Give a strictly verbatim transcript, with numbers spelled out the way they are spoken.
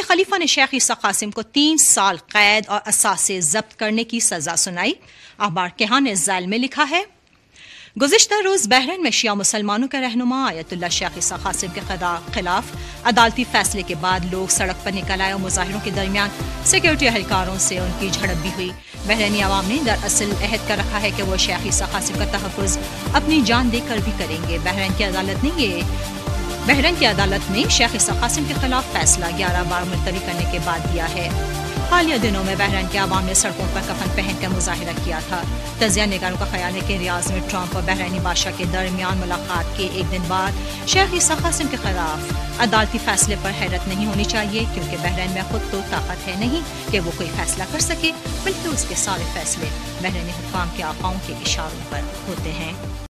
इमाम खलीफा ने शेख ईसा कासिम को तीन साल कैद और असासे जब्त करने की सजा सुनाई। अखबार केहान ने ज़ैल में लिखा है, गुज़िश्ता रोज बहरीन में शिया मुसलमानों के रहनुमा आयतुल्लाह शेख ईसा कासिम के खिलाफ अदालती फैसले के बाद लोग सड़क पर निकल आए और मुजाहिरों के दरमियान सिक्योरिटी एहलकारों से उनकी झड़प भी हुई। बहरीनी अवाम ने दरअसल अहद कर रखा है कि वो शेख ईसा कासिम का तहफ़्फ़ुज़ अपनी जान देकर भी करेंगे। बहरीन की अदालत ने ये बहरीन की अदालत ने शेख ईसा कासिम के खिलाफ फैसला ग्यारह बार मुलतवी करने के बाद दिया है। हालिया दिनों में बहरीन के अवाम ने सड़कों पर कफन पहनकर मुजाहिरा किया था। तजिया निगारों का ख्याल है कि रियाज में ट्रंप और बहरीनी बादशाह के दरमियान मुलाकात के एक दिन बाद शेख ईसा कासिम के खिलाफ अदालती फैसले पर हैरत नहीं होनी चाहिए, क्योंकि बहरीन में खुद तो ताकत है नहीं कि वो कोई फैसला कर सके, बल्कि उसके सारे फैसले बहरीनी हुक्काम के आकाओं के इशारों पर होते हैं।